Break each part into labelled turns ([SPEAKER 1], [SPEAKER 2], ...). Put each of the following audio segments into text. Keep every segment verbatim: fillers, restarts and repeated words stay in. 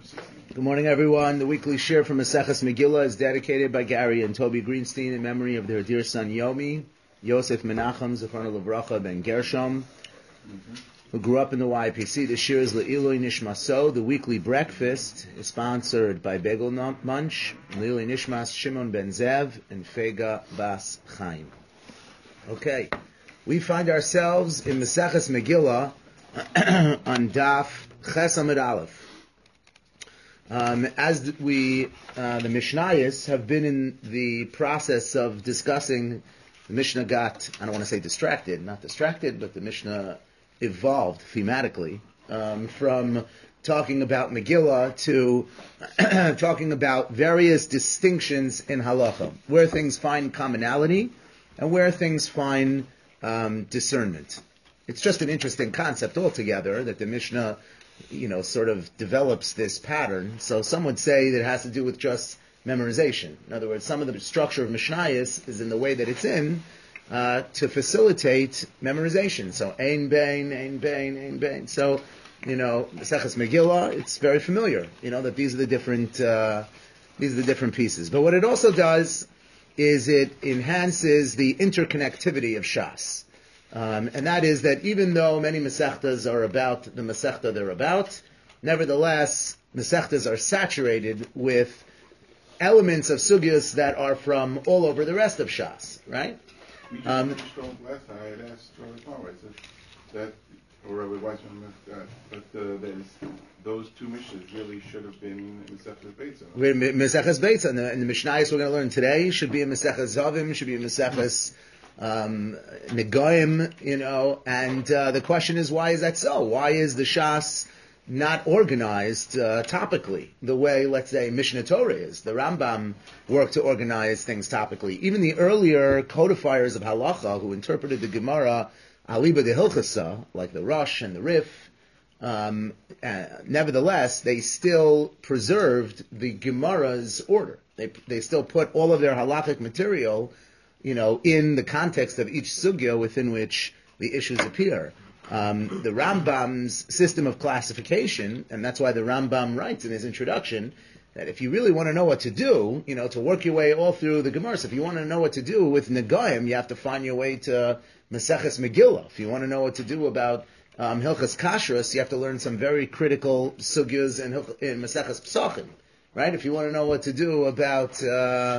[SPEAKER 1] Good morning, everyone. The weekly share from Maseches Megillah is dedicated by Gary and Toby Greenstein in memory of their dear son Yomi, Yosef Menachem, Zechrono Livracha ben Gershom, mm-hmm. who grew up in the Y P C. The shir is Le'iloi Nishmaso. The weekly breakfast is sponsored by Bagel Munch, Le'iloi Nishmas, Shimon ben Zev, and Fega Bas Chaim. Okay, we find ourselves in Maseches Megillah on Daf Ches Amud Aleph. Um, as we, uh, the Mishnayos have been in the process of discussing, the Mishnah got, I don't want to say distracted, not distracted, but the Mishnah evolved thematically um, from talking about Megillah to talking about various distinctions in halacha, where things find commonality and where things find um, discernment. It's just an interesting concept altogether that the Mishnah, you know, sort of develops this pattern. So some would say that it has to do with just memorization. In other words, some of the structure of Mishnayos is in the way that it's in uh, to facilitate memorization. So ein bein, ein bein, ein bein. So, you know, Maseches Megillah, it's very familiar. You know that these are the different uh, these are the different pieces. But what it also does is it enhances the interconnectivity of Shas. Um, and that is that even though many Masechtas are about the Masechta they're about, nevertheless, Masechtas are saturated with elements of sugyas that are from all over the rest of Shas, right?
[SPEAKER 2] We just
[SPEAKER 1] Um,
[SPEAKER 2] finished off last time. I had asked Rabbi Palmer, I said that, or Rabbi Weissman, that, but uh, there's, those two Mishnahs really should have been in Maseches Beitza.
[SPEAKER 1] We're in Maseches Beitza, and the, and the Mishnayos we're going to learn today should be in Maseches Zavim, should be in Maseches Um, Negoim, you know, and uh, the question is, why is that so? Why is the Shas not organized uh, topically the way, let's say, Mishnah Torah is? The Rambam worked to organize things topically. Even the earlier codifiers of halacha who interpreted the Gemara Aliba de Hilchasa, like the Rosh and the Rif, um, uh, nevertheless, they still preserved the Gemara's order. They they still put all of their halachic material, you know, in the context of each sugya within which the issues appear. Um, the Rambam's system of classification, and that's why the Rambam writes in his introduction that if you really want to know what to do, you know, to work your way all through the Gemara, so if you want to know what to do with Negoim, you have to find your way to Maseches Megillah. If you want to know what to do about um, Hilchas Kashrus, you have to learn some very critical sugyas in, in Maseches Pesachim, right? If you want to know what to do about Uh,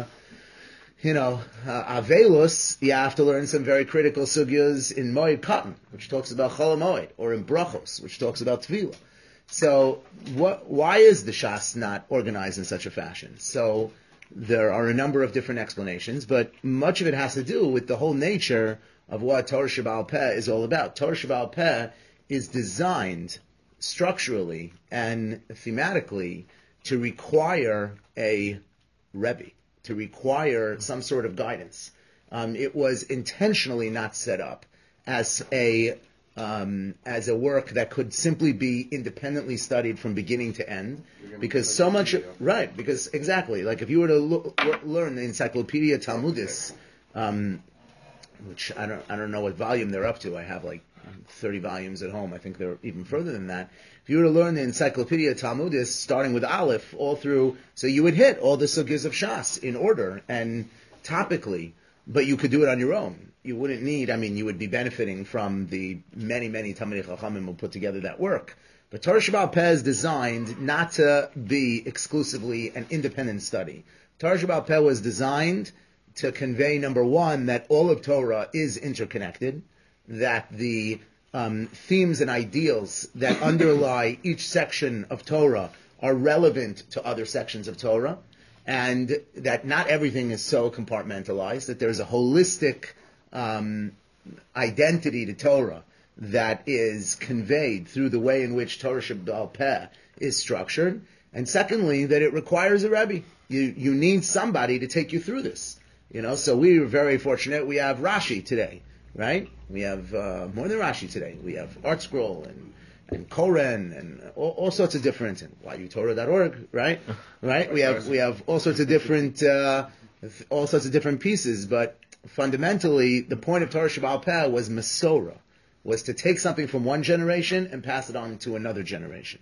[SPEAKER 1] You know, uh, Avelus, you have to learn some very critical sugyas in Moed Katan, which talks about Chol Moed, or in Brachos, which talks about Tefillah. So, what, why is the Shas not organized in such a fashion? So, there are a number of different explanations, but much of it has to do with the whole nature of what Torah Sheba'al Peh is all about. Torah Sheba'al Peh is designed structurally and thematically to require a Rebbe, to require some sort of guidance. Um, it was intentionally not set up as a um, as a work that could simply be independently studied from beginning to end, because so much of, right because exactly like if you were to lo- learn the Encyclopedia Talmudis, um, which I don't I don't know what volume they're up to. I have like thirty volumes at home. I think they're even further than that. If you were to learn the Encyclopedia Talmudis, starting with Aleph, all through, so you would hit all the sugyas of Shas in order and topically, but you could do it on your own. You wouldn't need, I mean, you would be benefiting from the many, many Talmidei Chachamim who put together that work. But Torah Sheba'al Peh is designed not to be exclusively an independent study. Torah Sheba'al Peh was designed to convey, number one, that all of Torah is interconnected, that the Um, themes and ideals that underlie each section of Torah are relevant to other sections of Torah, and that not everything is so compartmentalized, that there's a holistic um, identity to Torah that is conveyed through the way in which Torah Sheba'al Peh is structured, and secondly, that it requires a Rebbe. You, you need somebody to take you through this. You know, so we were very fortunate. We have Rashi today. Right? We have uh, more than Rashi today. We have Art Scroll and and Koren and all, all sorts of different, and Y U Torah dot org, right? Right? We have we have all sorts of different uh, all sorts of different pieces, but fundamentally the point of Torah Sheba'al Peh was Masorah, was to take something from one generation and pass it on to another generation.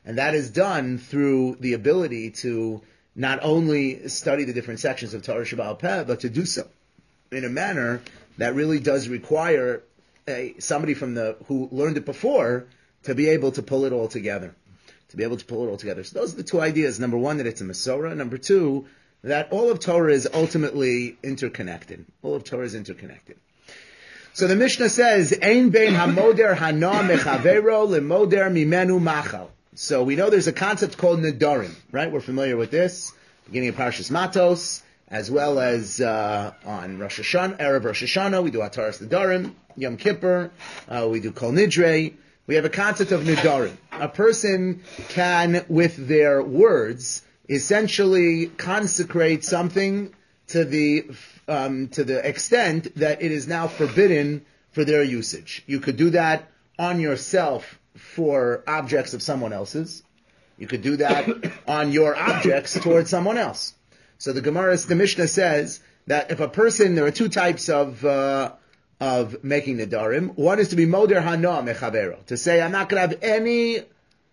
[SPEAKER 1] And that is done through the ability to not only study the different sections of Torah Shebaal Peh, but to do so in a manner that really does require a, somebody from the who learned it before to be able to pull it all together. To be able to pull it all together. So those are the two ideas. Number one, that it's a Masorah. Number two, that all of Torah is ultimately interconnected. All of Torah is interconnected. So the Mishnah says, Ein bein hamoder hana mechavero lemoder mimenu machal. So we know there's a concept called Nedarim, right? We're familiar with this, beginning of Parshas Matos, as well as uh, on Rosh Hashanah, Erev Rosh Hashanah, we do Ataras Nedarim, Yom Kippur, uh, we do Kol Nidre. We have a concept of Nedarim. A person can, with their words, essentially consecrate something to the um, to the extent that it is now forbidden for their usage. You could do that on yourself for objects of someone else's. You could do that on your objects towards someone else. So the Gemara, the Mishnah says that if a person, there are two types of uh, of making nedarim. One is to be moder hana mechavero, to say I'm not going to have any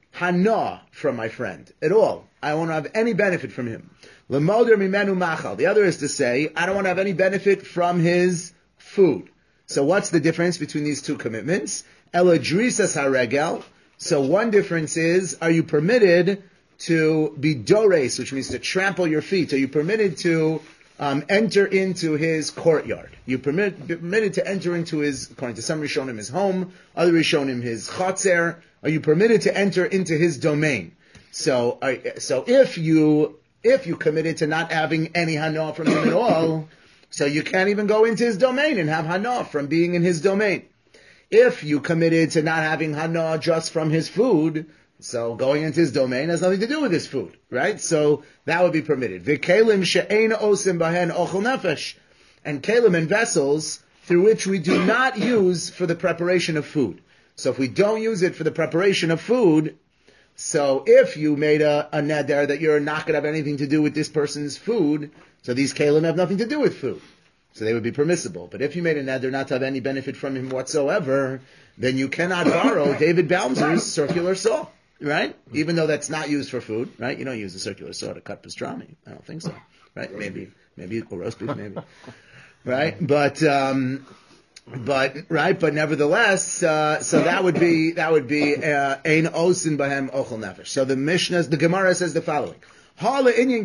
[SPEAKER 1] hana from my friend at all. I won't have any benefit from him. Lemoder mimenu machal. The other is to say I don't want to have any benefit from his food. So what's the difference between these two commitments? Eladrisas haregel. So one difference is, are you permitted to be dores, which means to trample your feet? Are you permitted to um, enter into his courtyard? You permit, permitted to enter into his, according to some Rishonim, his home, other Rishonim, his chotzer. Are you permitted to enter into his domain? So, uh, so if you if you committed to not having any hana from him at all, so you can't even go into his domain and have hana from being in his domain. If you committed to not having hana just from his food, so going into his domain has nothing to do with his food, right? So that would be permitted. V'kelim she'ein osim bahen ochel nefesh, and kelim and vessels through which we do not use for the preparation of food. So if we don't use it for the preparation of food, so if you made a, a neder that you're not going to have anything to do with this person's food, so these kelim have nothing to do with food. So they would be permissible. But if you made a neder not to have any benefit from him whatsoever, then you cannot borrow David Baumser's circular saw, right? Even though that's not used for food, right? You don't use a circular saw to cut pastrami. I don't think so, right? Maybe, maybe, or roast beef, maybe. Right? But, um, but, right? But nevertheless, uh, so that would be, that would be, uh, ein osin bahem ochel nefesh. So the Mishnah, the Gemara says the following. But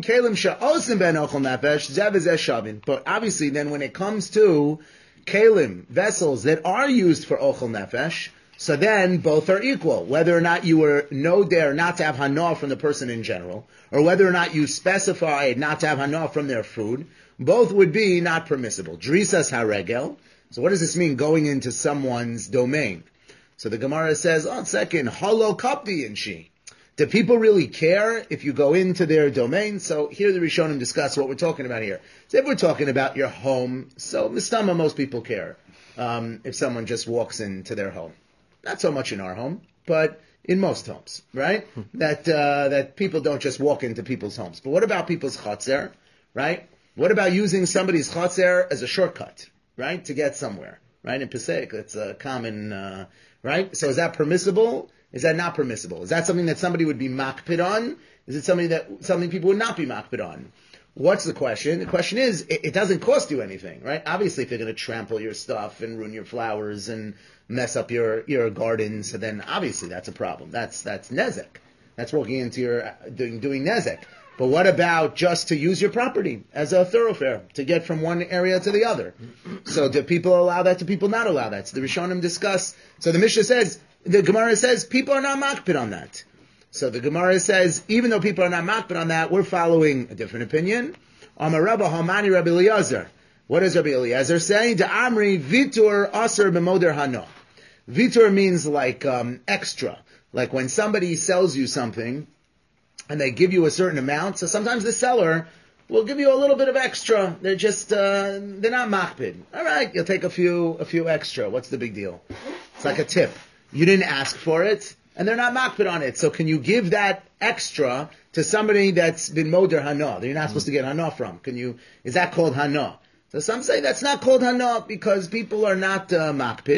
[SPEAKER 1] obviously then when it comes to kalim, vessels that are used for ochel nefesh, so then both are equal. Whether or not you were no dare not to have hana from the person in general, or whether or not you specified not to have hana from their food, both would be not permissible. Drisas haregel. So what does this mean, going into someone's domain? So the Gemara says, oh, second, halo kapdi and she. Do people really care if you go into their domain? So here the Rishonim discuss what we're talking about here. So if we're talking about your home, so mistama, most people care um, if someone just walks into their home. Not so much in our home, but in most homes, right? that uh, that people don't just walk into people's homes. But what about people's chotzer, right? What about using somebody's chotzer as a shortcut, right, to get somewhere, right? In Pesach, that's a common, uh, right? So is that permissible? Is that not permissible? Is that something that somebody would be makpid on? Is it something that something people would not be makpid on? What's the question? The question is, it, it doesn't cost you anything, right? Obviously, if you're going to trample your stuff and ruin your flowers and mess up your, your gardens, then obviously that's a problem. That's that's nezek. That's walking into your doing doing nezek. But what about just to use your property as a thoroughfare to get from one area to the other? So do people allow that? Do people not allow that? So the Rishonim discuss. So the Mishnah says, the Gemara says, people are not makpid on that. So the Gemara says, even though people are not makpid on that, we're following a different opinion. Amar Rabba Hamani Rabbi Eliezer. What does Rabbi Eliezer say? De Amri Vitur Aser B'moder Hano. Vitur means like um, extra. Like when somebody sells you something, and they give you a certain amount, so sometimes the seller will give you a little bit of extra. They're just, uh, they're not makpid. All right, you'll take a few, a few extra. What's the big deal? It's like a tip. You didn't ask for it, and they're not makpid on it. So can you give that extra to somebody that's been moder hana, that you're not supposed to get hana from? Can you, is that called hana? So some say that's not called hana because people are not uh, makpid.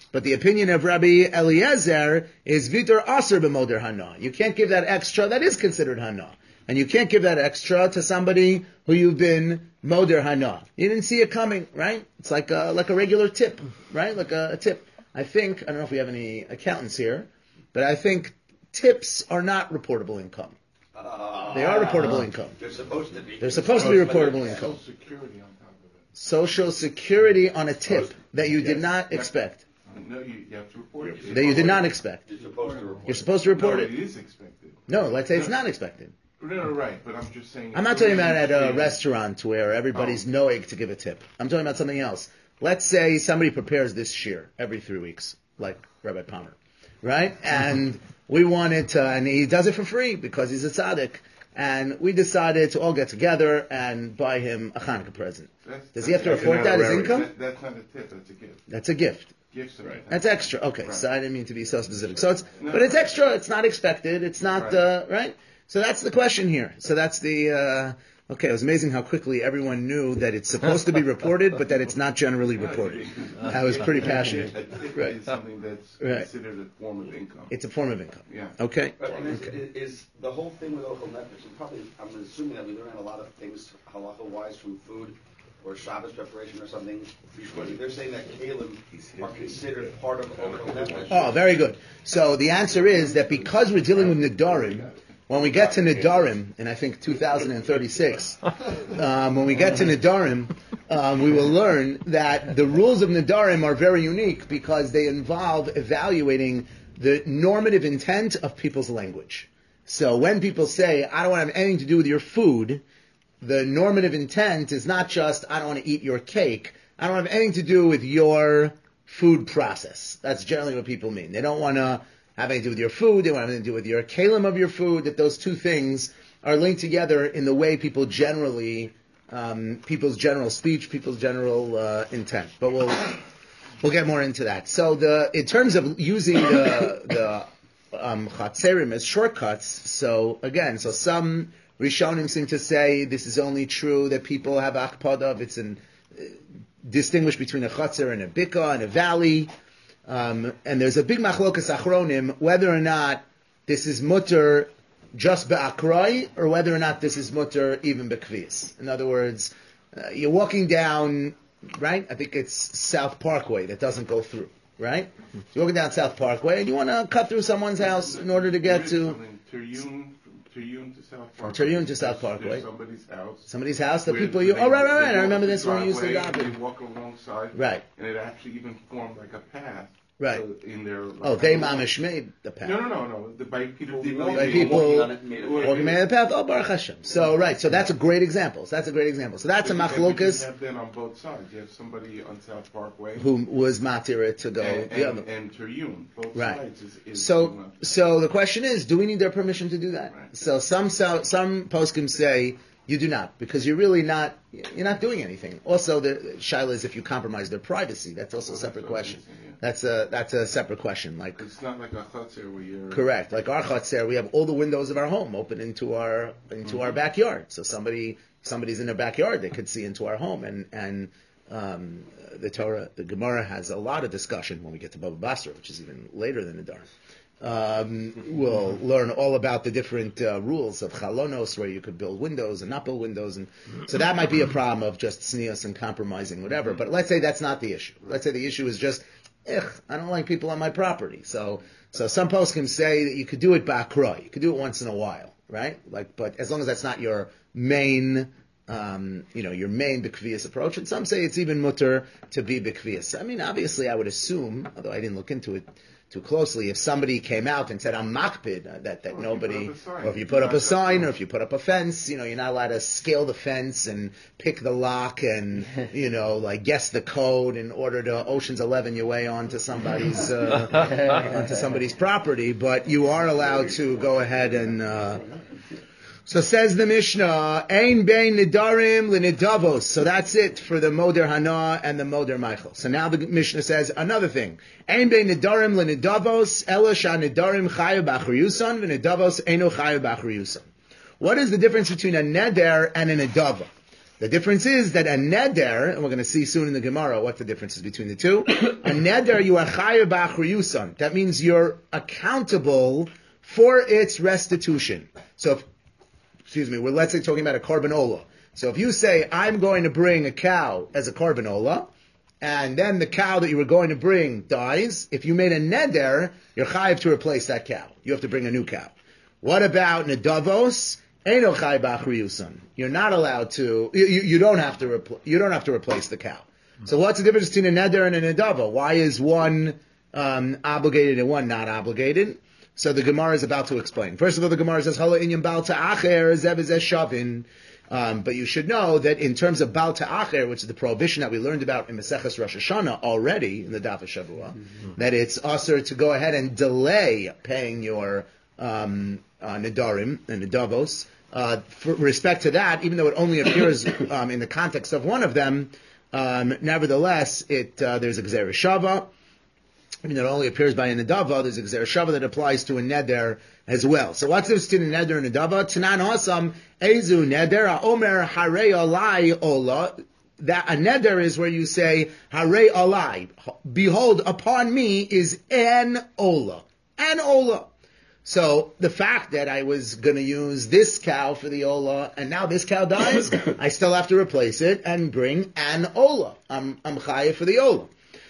[SPEAKER 1] But the opinion of Rabbi Eliezer is Vitor Aser b'moder hana. You can't give that extra, that is considered hana. And you can't give that extra to somebody who you've been moder hana. You didn't see it coming, right? It's like a, like a regular tip, right? Like a, a tip. I think, I don't know if we have any accountants here, but I think tips are not reportable income.
[SPEAKER 3] Uh,
[SPEAKER 1] They are reportable income.
[SPEAKER 3] They're supposed to be.
[SPEAKER 1] They're supposed to be reportable income.
[SPEAKER 2] Social Security on top of it.
[SPEAKER 1] Social Security on a tip that you did not expect.
[SPEAKER 2] No, you, you have to report it.
[SPEAKER 1] That you did not expect.
[SPEAKER 3] You're supposed to report.
[SPEAKER 1] You're supposed to report
[SPEAKER 2] no,
[SPEAKER 1] it.
[SPEAKER 2] it is expected.
[SPEAKER 1] No, let's say it's not expected.
[SPEAKER 2] No, no, right, but I'm just saying...
[SPEAKER 1] I'm not talking about at a restaurant where everybody's
[SPEAKER 2] Oh.
[SPEAKER 1] knowing to give a tip. I'm talking about something else. Let's say somebody prepares this shear every three weeks, like Rabbi Palmer, right? And we wanted to, and he does it for free because he's a tzaddik. And we decided to all get together and buy him a Hanukkah present.
[SPEAKER 2] That's-
[SPEAKER 1] Does he have to
[SPEAKER 2] that's-
[SPEAKER 1] report that as
[SPEAKER 2] that-
[SPEAKER 1] income?
[SPEAKER 2] That, that's not a tip, that's a gift.
[SPEAKER 1] That's a gift.
[SPEAKER 2] Gifts are
[SPEAKER 1] That's extra. Okay,
[SPEAKER 2] Right.
[SPEAKER 1] so I didn't mean to be so specific. So it's,
[SPEAKER 2] No.
[SPEAKER 1] but it's extra. It's not expected. It's not,
[SPEAKER 2] Right.
[SPEAKER 1] uh, right? So that's the question here. So that's the, uh, okay, it was amazing how quickly everyone knew that it's supposed to be reported, but that it's not generally reported. I was pretty passionate.
[SPEAKER 2] A tip
[SPEAKER 1] Right.
[SPEAKER 2] is something that's
[SPEAKER 1] Right.
[SPEAKER 2] considered a form of income.
[SPEAKER 1] It's a form of income.
[SPEAKER 2] Yeah.
[SPEAKER 1] Okay?
[SPEAKER 3] But and is, is the whole thing with Ochel Nefesh, and probably, I'm assuming that we learn a lot of things halacha-wise from food or Shabbos preparation or something. They're saying that kalim are considered part of Ochel Nefesh.
[SPEAKER 1] Oh, very good. So the answer is that because we're dealing with Nidarim, when we get to Nidarim, in I think two thousand thirty-six, um, when we get to Nidarim, um, we will learn that the rules of Nidarim are very unique because they involve evaluating the normative intent of people's language. So when people say, I don't want to have anything to do with your food, the normative intent is not just, I don't want to eat your cake, I don't have anything to do with your food process. That's generally what people mean. They don't want to have anything to do with your food, they want to have anything to do with your kalim of your food, that those two things are linked together in the way people generally, um, people's general speech, people's general uh, intent. But we'll we'll get more into that. So the in terms of using the the um, chatzerim as shortcuts, so again, so some Rishonim seem to say this is only true that people have akpada of it's an uh, distinguish between a chatzer and a bika and a valley. Um, and there's a big machlokas achronim whether or not this is mutter just be'akrai or whether or not this is mutter even be'kvias. In other words, uh, you're walking down, right? I think it's South Parkway that doesn't go through, right? So you're walking down South Parkway and you want to cut through someone's house in order to get to
[SPEAKER 2] Turyun, Turyun to South
[SPEAKER 1] from
[SPEAKER 2] Parkway.
[SPEAKER 1] Turyun to South
[SPEAKER 2] There's-
[SPEAKER 1] Parkway.
[SPEAKER 2] there's somebody's house.
[SPEAKER 1] Somebody's house, the
[SPEAKER 2] Where
[SPEAKER 1] people you,
[SPEAKER 2] they-
[SPEAKER 1] oh right, right,
[SPEAKER 2] they
[SPEAKER 1] right, I
[SPEAKER 2] walk
[SPEAKER 1] remember
[SPEAKER 2] the
[SPEAKER 1] this when we used to
[SPEAKER 2] driveway,
[SPEAKER 1] adopt
[SPEAKER 2] They walk alongside.
[SPEAKER 1] Right.
[SPEAKER 2] And it actually even formed like a path.
[SPEAKER 1] Right.
[SPEAKER 2] So in their.
[SPEAKER 1] Oh, they mamish made the path.
[SPEAKER 2] No, no, no, no. The, by people.
[SPEAKER 3] People
[SPEAKER 1] By people
[SPEAKER 3] walking on it made it-
[SPEAKER 1] walking man the path. Oh, Baruch Hashem. So right, so that's a great example. So that's a great example. So that's a
[SPEAKER 2] But you
[SPEAKER 1] machlokas
[SPEAKER 2] have that on both sides. You have somebody on South Parkway.
[SPEAKER 1] who was matira to go
[SPEAKER 2] and,
[SPEAKER 1] the
[SPEAKER 2] and,
[SPEAKER 1] other.
[SPEAKER 2] and Turyun. Both
[SPEAKER 1] Right.
[SPEAKER 2] sides is, is
[SPEAKER 1] So, so the question is, do we need their permission to do that?
[SPEAKER 2] Right.
[SPEAKER 1] So some so, some poskim say you do not, because you're really not you're not doing anything. Also, the shaila is if you compromise their privacy. That's also a
[SPEAKER 2] Well,
[SPEAKER 1] separate
[SPEAKER 2] that's what I'm
[SPEAKER 1] question.
[SPEAKER 2] saying, yeah.
[SPEAKER 1] That's a that's a separate question. Like
[SPEAKER 2] It's not like a chutzner where you're.
[SPEAKER 1] correct, like our chutzner, we have all the windows of our home open into our into
[SPEAKER 2] Mm-hmm.
[SPEAKER 1] our backyard. So somebody somebody's in their backyard, they could see into our home, and and um, the Torah, the Gemara has a lot of discussion when we get to Baba Basra, which is even later than the Dar. Um, we'll learn all about the different uh, rules of chalonos, where you could build windows and not build windows, and so that might be a problem of just sneas and compromising, whatever. But let's say that's not the issue. Let's say the issue is just, ugh, I don't like people on my property. So, so some posts can say that you could do it ba'akra, you could do it once in a while, right? Like, but as long as that's not your main. Um, you know, your main bikvias approach, and some say it's even mutter to be bikvias. I mean, obviously, I would assume, although I didn't look into it too closely, if somebody came out and said, I'm makpid, uh, that, that
[SPEAKER 2] Or if you
[SPEAKER 1] nobody,
[SPEAKER 2] put up a sign.
[SPEAKER 1] or if you put up a
[SPEAKER 2] Not
[SPEAKER 1] sign,
[SPEAKER 2] that
[SPEAKER 1] or if you put up a fence, you know, you're not allowed to scale the fence and pick the lock and, you know, like guess the code in order to Ocean's Eleven your way onto somebody's, uh, onto somebody's property, but you are allowed to go ahead and, uh, so says the Mishnah, Ein bein nidarim l'nidavos. So that's it for the Moder Hana and the Moder Michael. So now the Mishnah says another thing. Ein bein nidarim l'nidavos, ela sha nidarim chayu b'achriyusan, v'nidavos eno chayu b'achriyusan. What is the difference between a neder and a nidava? The difference is that a neder, and we're going to see soon in the Gemara what the difference is between the two. A neder, you are chayav b'achriyusan. That means you're accountable for its restitution. So, if, excuse me, we're let's say talking about a korban olah. So if you say, I'm going to bring a cow as a korban olah, and then the cow that you were going to bring dies, if you made a neder, you're chayav to replace that cow. You have to bring a new cow. What about nedavos? Eino chayav b'achriyusan. You're not allowed to. You, you, you don't have to. Repl- you don't have to replace the cow. So what's the difference between a neder and a nedava? Why is one um, obligated and one not obligated? So the Gemara is about to explain. First of all, the Gemara says hala inyan bal ta'acher zev zeh shavin. Um, but you should know that in terms of bal ta'acher, which is the prohibition that we learned about in Maseches Rosh Hashanah already in the Daf Shavua, mm-hmm. that it's usher to go ahead and delay paying your um, uh, nedarim and nedavos. Uh, for respect to that, even though it only appears um, in the context of one of them, um, nevertheless, it uh, there's a Gzera Shava. I mean, it only appears by a nedava. There's a Gzera Shava that applies to a neder as well. So what's this between a neder and a nedava? Tanan Hasam Ezu Neder Omer Harei Alai Ola. That a neder is where you say Harei Alai. Behold, upon me is an Ola, an Ola. So the fact that I was going to use this cow for the ola, and now this cow dies, I still have to replace it and bring an ola. I'm I'm chayav for the ola.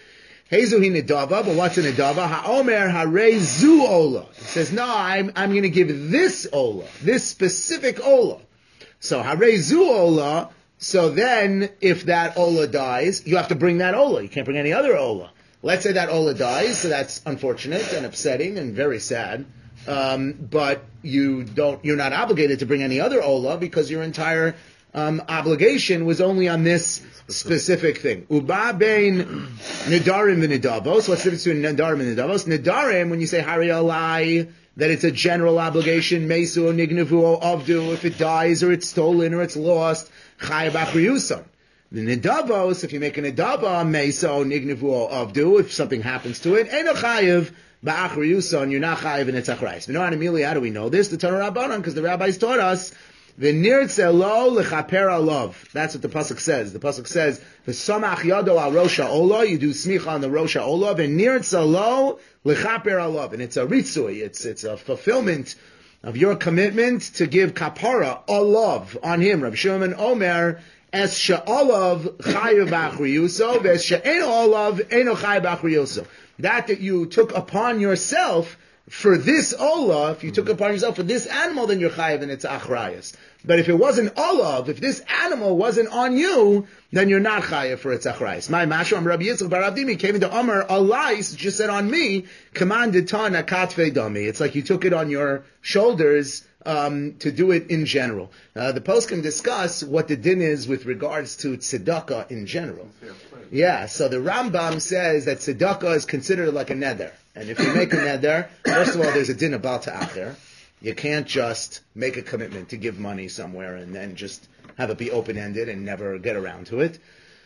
[SPEAKER 1] Hezuhi nedava, but what's a nedava? Haomer harei zu ola. It says no, I'm I'm going to give this ola, this specific ola. So harei zu ola. So then, if that ola dies, you have to bring that ola. You can't bring any other ola. Let's say that ola dies, so that's unfortunate and upsetting and very sad. Um, but you don't, you're not obligated to bring any other ola because your entire um, obligation was only on this specific thing. Uba bein nedarim v'nedavos. What's the difference between nedarim and nedavos? Nedarim, when you say hari alai, that it's a general obligation, mesu nignevu o avdu, if it dies or it's stolen or it's lost, chayav achriyusan. The nedavos, if you make a nedava, mesu nignevu o avdu, if something happens to it, eno chayav ba'achriyusan, you're not chayiv in its achrayis. We know Amelia, how do we know this? The Torah Rabbanan, because the rabbis taught us, v'nirtze lo lechaper alav. That's what the pasuk says. The pasuk says, v'samach yado al rosha ola, you do smicha on the rosha ola, v'nirtze lo lechaper alav. And it's a ritzui, it's, it's a fulfillment of your commitment to give kapara, olav, on him. Rabbi Shimon Omer, es she'olav chayiv ba'achriyuso, v'es she'en olav, eno chayiv ba'achriyuso. That that you took upon yourself for this olah, if you took upon yourself for this animal, then you're chayiv and it's achrayas. But if it wasn't olav, if this animal wasn't on you, then you're not chayiv for its achrayas. My mashram Rabbi Yitzchak bar Avdimi came into Omer, alais, just said on me, commanded tana katfei dami. It's like you took it on your shoulders um, to do it in general. Uh, the post can discuss what the din is with regards to tzedakah in general. Yeah, so the Rambam says that tzedakah is considered like a neder. And if you make a neder, first of all, there's a din of bal ta'acher. You can't just make a commitment to give money somewhere and then just have it be open-ended and never get around to it.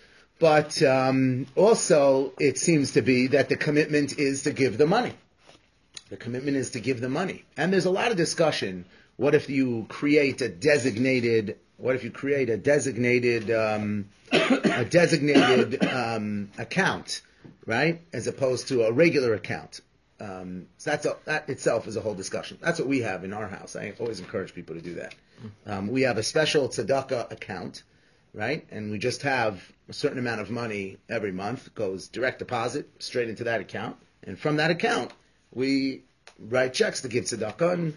[SPEAKER 1] But um, also, it seems to be that the commitment is to give the money. The commitment is to give the money. And there's a lot of discussion. What if you create a designated, what if you create a designated, um, a designated um, account, right? As opposed to a regular account. Um, so that's a, that itself is a whole discussion. That's what we have in our house. I always encourage people to do that. Um, we have a special tzedakah account, right? And we just have a certain amount of money every month, goes direct deposit straight into that account. And from that account, we write checks to give tzedakah. And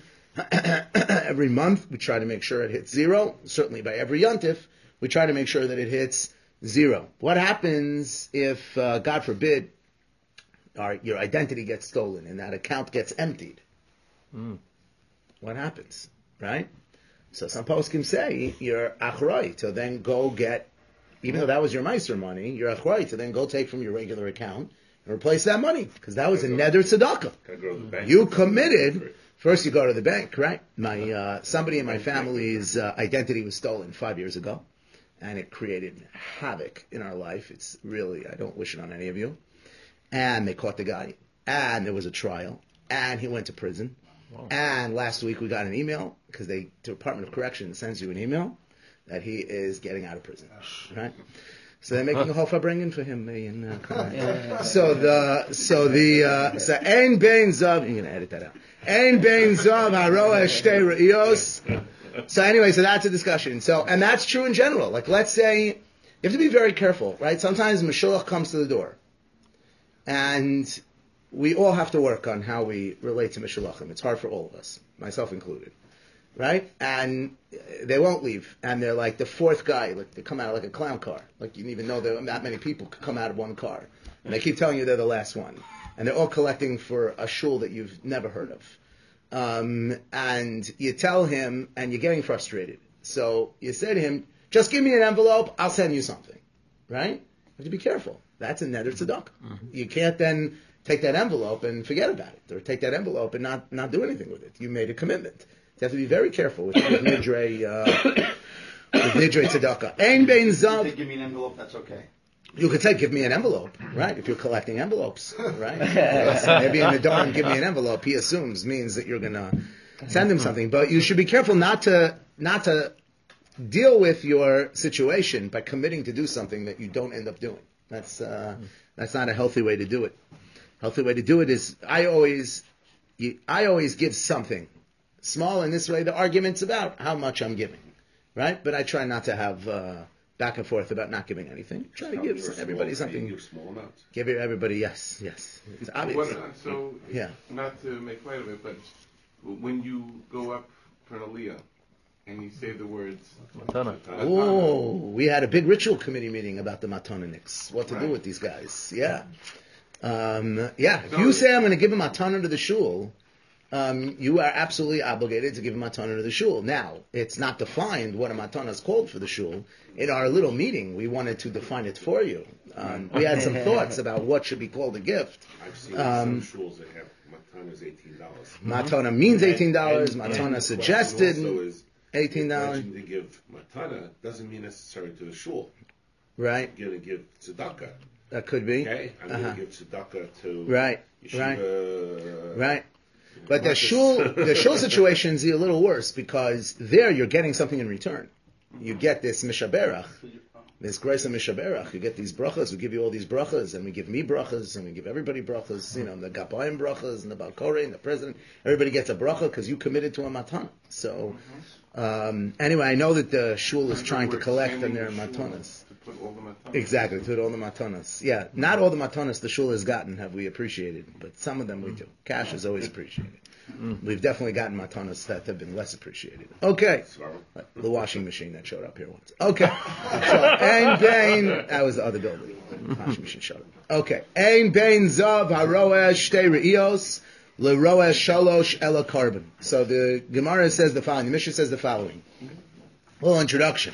[SPEAKER 1] every month, we try to make sure it hits zero. Certainly by every yontif, we try to make sure that it hits zero. What happens if, uh, God forbid, our, your identity gets stolen and that account gets emptied? Mm. What happens, right? So some poskim say you're achroi to then go get, even though that was your meiser money, you're achroi to then go take from your regular account and replace that money because that was a neder tzedakah. You committed. First, you go to the bank, right? My uh, somebody in my family's uh, identity was stolen five years ago, and it created havoc in our life. It's really, I don't wish it on any of you. And they caught the guy, and there was a trial, and he went to prison. Wow. And last week we got an email because they, the Department of Corrections sends you an email that he is getting out of prison, right? So they're making a hofa bringing for him. In, uh, so the so the uh, so ein bein zav. You're gonna edit that out. Ein bein zav haroa shtei re'ios. So anyway, so that's a discussion. So and that's true in general. Like let's say you have to be very careful, right? Sometimes Mashiach comes to the door, and we all have to work on how we relate to Mashiachim. It's hard for all of us, myself included. Right? And they won't leave. And they're like the fourth guy. Like they come out like a clown car. Like you didn't even know that that many people could come out of one car. And they keep telling you they're the last one. And they're all collecting for a shul that you've never heard of. Um, and you tell him, and you're getting frustrated. So you say to him, just give me an envelope, I'll send you something. Right? You have to be careful. That's a neder tzedakah. Mm-hmm. You can't then take that envelope and forget about it. Or take that envelope and not, not do anything with it. You made a commitment. You have to be very careful with, with nidrei, uh, with nidrei tzedakah. Ein bein zav.
[SPEAKER 3] If you give me an envelope, that's okay.
[SPEAKER 1] You could say, give me an envelope, right? If you're collecting envelopes, right? Yes, maybe in the dorm, give me an envelope. He assumes means that you're gonna send him something. But you should be careful not to not to deal with your situation by committing to do something that you don't end up doing. That's uh, that's not a healthy way to do it. Healthy way to do it is I always you, I always give something. Small in this way, the argument's about how much I'm giving, right? But I try not to have uh, back and forth about not giving anything. Try to give everybody
[SPEAKER 4] small,
[SPEAKER 1] something.
[SPEAKER 4] Give small amounts.
[SPEAKER 1] Give everybody, yes, yes. It's obvious.
[SPEAKER 2] What, so,
[SPEAKER 1] yeah.
[SPEAKER 2] Not to make light of it, but when you go up for an aliyah and you say the words
[SPEAKER 5] Matana.
[SPEAKER 1] Oh, we had a big ritual committee meeting about the matoniniks. What to
[SPEAKER 2] right.
[SPEAKER 1] do with these guys? Yeah, um, yeah. If you say I'm going to give a matana to the shul. Um, you are absolutely obligated to give a matana to the shul. Now, it's not defined what a matana is called for the shul. In our little meeting, we wanted to define it for you. Um, we had some thoughts about what should be called a gift.
[SPEAKER 4] I've seen
[SPEAKER 1] Um,
[SPEAKER 4] some shuls that have matanas eighteen dollars.
[SPEAKER 1] Matana means eighteen dollars.
[SPEAKER 4] And-
[SPEAKER 1] Matana
[SPEAKER 4] and
[SPEAKER 1] suggested
[SPEAKER 4] also is
[SPEAKER 1] eighteen dollars.
[SPEAKER 4] To give matana doesn't mean necessary to the shul.
[SPEAKER 1] Right,
[SPEAKER 4] I'm going to give tzedakah.
[SPEAKER 1] that could be.
[SPEAKER 4] Okay, I'm
[SPEAKER 1] Uh-huh.
[SPEAKER 4] going to give tzedakah to
[SPEAKER 1] Right,
[SPEAKER 4] yeshiva,
[SPEAKER 1] right. But the
[SPEAKER 4] Marcus.
[SPEAKER 1] shul, the shul situation is a little worse because there you're getting something in return. You get this mishaberach, this grace of mishaberach. You get these brachas. We give you all these brachas, and we give me brachas, and we give everybody brachas. You know, the gapayim brachas, and the balkore, and the president. Everybody gets a bracha because you committed to a matana. So, um, anyway, I know that the shul is trying to collect on their matanas.
[SPEAKER 2] To put all the matanas.
[SPEAKER 1] Exactly, to put all the matanas. Yeah, not all the matanas the shul has gotten have we appreciated, but some of them we do. Cash is always appreciated. We've definitely gotten matanas that have been less appreciated. Okay. The washing machine that showed up here once. Okay. So, Ein Bein, that was the other building. The washing machine showed up. Okay. Ein Bein Zav HaRoesh Shtei Re'ios LeRoesh Shalosh Ela Carbon. So the Gemara says the following, the Mishnah says the following. A little introduction.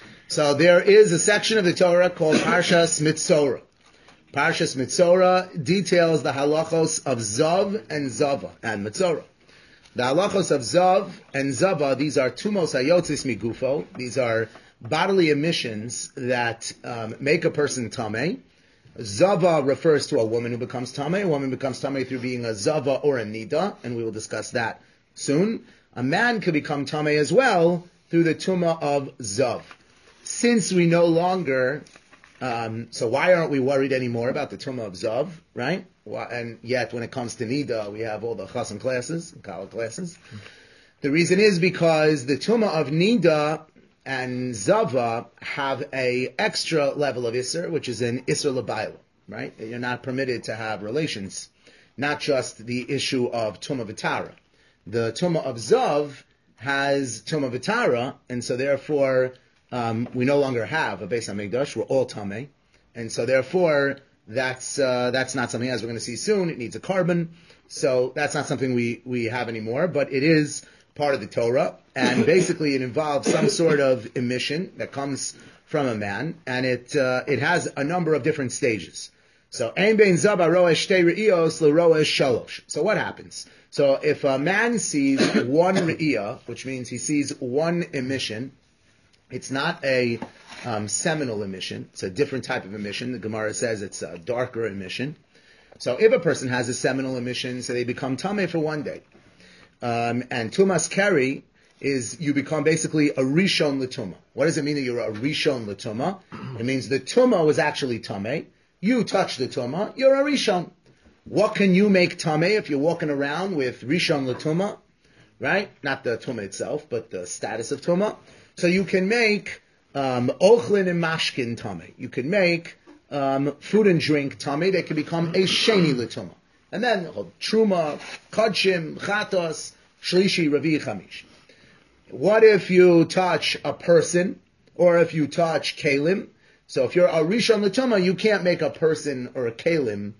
[SPEAKER 1] So there is a section of the Torah called Parshas Mitzorah. Parshas Mitzorah details the halachos of Zav and Zava and Mitzorah. The halachos of Zav and Zava, these are tumos hayotzis migufo. These are bodily emissions that um, make a person tameh. Zava refers to a woman who becomes tameh. A woman becomes tameh through being a Zava or a Nida, and we will discuss that soon. A man could become tameh as well through the tumah of Zav. Since we no longer, um, so why aren't we worried anymore about the tumah of Zav, right? Why, and yet when it comes to Nida, we have all the chassan classes, kala classes. The reason is because the tumah of Nida and Zava have a extra level of Isser, which is an Isser L'bayla, right? You're not permitted to have relations, not just the issue of tumah v'tara. The tumah of Zav has tumah v'tara, and so therefore, Um, we no longer have a Beis HaMikdash. We're all tameh, and so therefore that's uh, that's not something, as we're going to see soon. It needs a carbon, so that's not something we we have anymore. But it is part of the Torah, and basically it involves some sort of emission that comes from a man, and it uh, it has a number of different stages. So ein bein zav haroesh shtei re'ios leroesh shalosh. So what happens? So if a man sees one re'iyah, which means he sees one emission. It's not a um, seminal emission. It's a different type of emission. The Gemara says it's a darker emission. So if a person has a seminal emission, so they become tameh for one day. Um, and tumas keri is you become basically a rishon l'tumah. What does it mean that you're a rishon l'tumah? It means the tumah was actually tameh. You touch the tumah, you're a rishon. What can you make tameh if you're walking around with rishon l'tumah? Right? Not the tumah itself, but the status of tumah. So you can make um, ochlin and mashkin tameh. You can make um, food and drink tameh. They can become a sheni l'tumah. And then truma, kodshim, chatos, shlishi, ravi, chamish. What if you touch a person, or if you touch kalim? So if you're a rishon l'tumah, you can't make a person or a kalim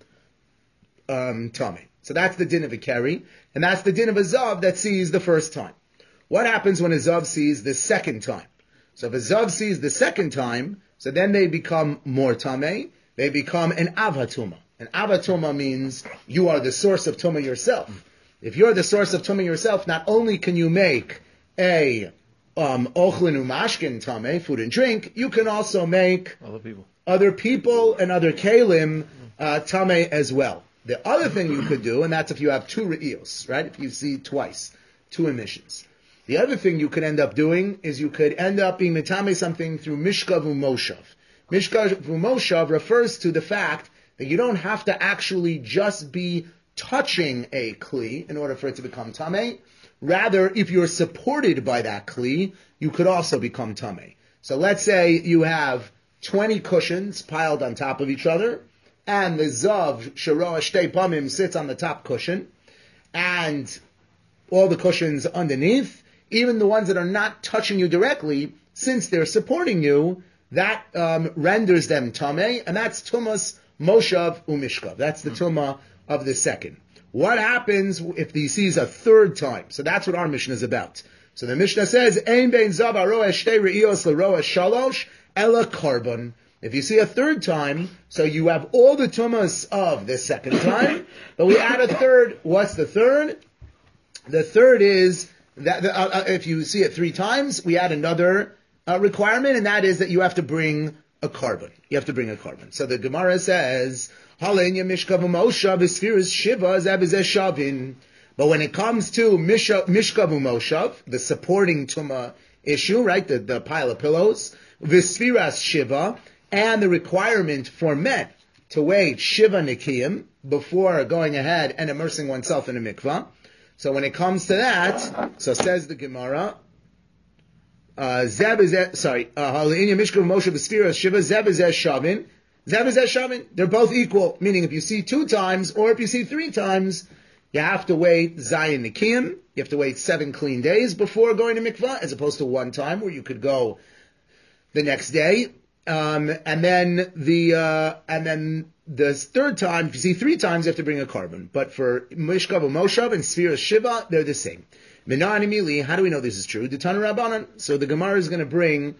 [SPEAKER 1] um, tameh. So that's the din of a keri, and that's the din of a zav that sees the first time. What happens when a zav sees the second time? So if a zav sees the second time, so then they become more tameh. They become an avatuma. An avatuma means you are the source of tumah yourself. If you're the source of tumah yourself, not only can you make a um, ochlin umashkin tameh, food and drink, you can also make
[SPEAKER 5] other people,
[SPEAKER 1] other people and other kalim uh, tameh as well. The other thing you could do, and that's if you have two re'ios, right? If you see twice, two emissions. The other thing you could end up doing is you could end up being metame something through mishkav umoshav. Mishkav umoshav refers to the fact that you don't have to actually just be touching a kli in order for it to become tameh. Rather, if you're supported by that kli, you could also become tameh. So let's say you have twenty cushions piled on top of each other, and the zav sharoah shtei pamim sits on the top cushion, and all the cushions underneath, even the ones that are not touching you directly, since they're supporting you, that um, renders them tameh, and that's tumas moshav umishkav. That's the tumah of the second. What happens if he sees a third time? So that's what our Mishnah is about. So the Mishnah says, Ein bein zav aroah shtei re'ios l'roah shalosh ela karbon. If you see a third time, so you have all the tumas of the second time, but we add a third. What's the third? The third is that the, uh, if you see it three times, we add another uh, requirement, and that is that you have to bring a carbon. You have to bring a carbon. So the Gemara says, Halenya mishkav umoshav v'sfiras shiva zebizeh shavin. But when it comes to mishkav umoshav, the supporting tuma issue, right, the, the pile of pillows, v'sfiras shiva, and the requirement for men to wait shiva nikiyim before going ahead and immersing oneself in a mikvah. So when it comes to that, so says the Gemara, uh, Zeb is sorry, Halenya mishkav umoshav v'sfiras shiva zebizeh shavin. Zeb is shavin. They're both equal, meaning if you see two times or if you see three times, you have to wait zayin nikiyim. You have to wait seven clean days before going to mikvah, as opposed to one time where you could go the next day. Um, and then the uh, and then the third time, if you see three times, you have to bring a carbon. But for mishkav umoshav and sfira shiva, they're the same. Minani mili. How do we know this is true? The Tana Rabbanan. So the Gemara is going to bring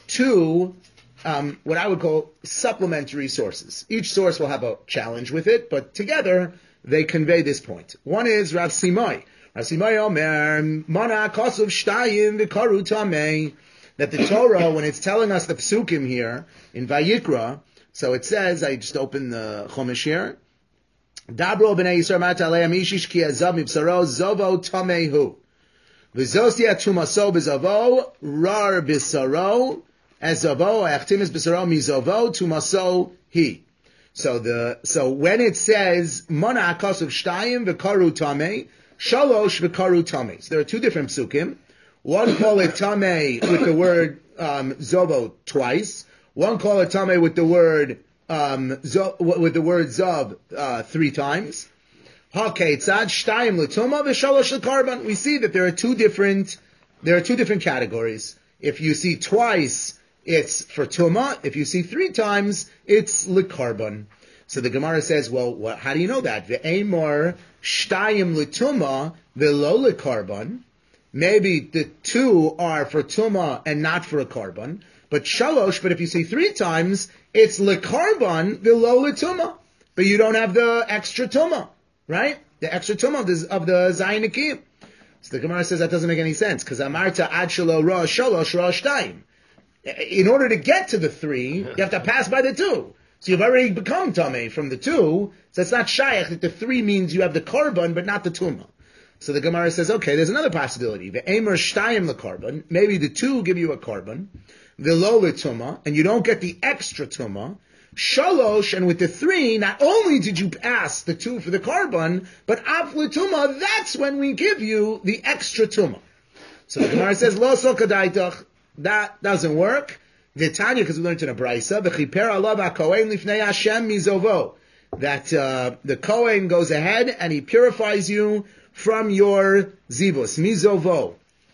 [SPEAKER 1] two. Um, what I would call supplementary sources. Each source will have a challenge with it, but together they convey this point. One is Rav Simai. Rav Simai Omer, Mana Kosov Shtayim V'Karu Tamei, that the Torah, when it's telling us the psukim here in Vayikra, so it says, I just opened the Chumash here, Dabro b'nei Yisrael mat aleim ishish ki azav mibsaro zovo tamehu. V'zosia tumaso b'zavo rar b'saro Ezavo, Achtimis B'Saro Mizovo, Tumaso He. So the so when it says Mana Akosov Shtayim V'Karu Tamei, Shalosh V'Karu Tamei. So there are two different psukim. One call it Tamei with the word um, Zovo twice. One call it Tamei with the word um, zo, with the word Zov uh, three times. HaKeitzad Shtayim L'Tuma V'Shalosh L'Karban. We see that there are two different there are two different categories. If you see twice, it's for Tumah. If you see three times, it's L'Karban. So the Gemara says, well, what, how do you know that? Ve'emor shtayim L'Tumah ve'lo L'Karban. Maybe the two are for Tumah and not for a Karban. But Shalosh, but if you see three times, it's L'Karban ve'lo L'Tumah. But you don't have the extra Tumah, right? The extra Tumah of the, of the Zayin Nikiyim. So the Gemara says that doesn't make any sense, because Amarta ad shelo ra shalosh ra shtayim. In order to get to the three, you have to pass by the two. So you've already become tamei from the two, so it's not shayach that the three means you have the karban, but not the tumah. So the Gemara says, okay, there's another possibility. Ve'emer shtayim lekarban. Maybe the two give you a karban. V'lo l'tumah, and you don't get the extra tumah. Shalosh, and with the three, not only did you pass the two for the karban, but af l'tumah, that's when we give you the extra tumah. So the Gemara says, lo sokadaitach, that doesn't work. V'tanya, because we learned in a brisa, v'chiper alav ha'kohen lifnei Hashem mizovo, that uh, the Kohen goes ahead and he purifies you from your zivus, mizovo.